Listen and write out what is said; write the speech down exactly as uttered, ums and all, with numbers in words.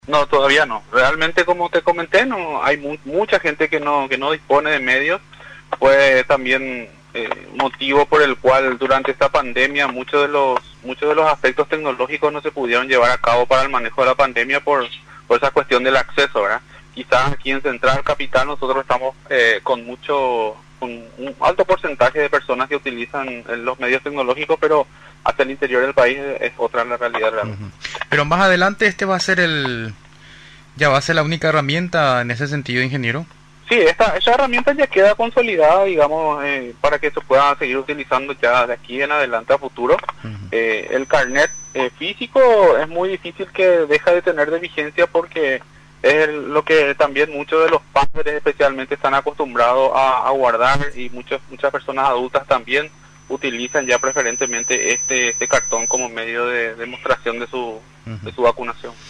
No, todavía no. Realmente, como te comenté, no hay mu mucha gente que no que no dispone de medios. Fue también eh, motivo por el cual durante esta pandemia muchos de los muchos de los aspectos tecnológicos no se pudieron llevar a cabo para el manejo de la pandemia por por esa cuestión del acceso, ¿verdad? Quizás aquí en Central Capital nosotros estamos eh, con mucho con un alto porcentaje de personas que utilizan eh, los medios tecnológicos, pero hacia el interior del país es otra la realidad real. Uh-huh. Pero más adelante este va a ser el ya va a ser la única herramienta en ese sentido, ingeniero. Sí, esta, esta herramienta ya queda consolidada, digamos, eh, para que se pueda seguir utilizando ya de aquí en adelante a futuro. Uh-huh. eh, el carnet eh, físico es muy difícil que deje de tener de vigencia porque es lo que también muchos de los padres especialmente están acostumbrados a, a guardar, y muchas muchas personas adultas también utilizan ya preferentemente este este cartón como medio de demostración de su, uh-huh. de su vacunación.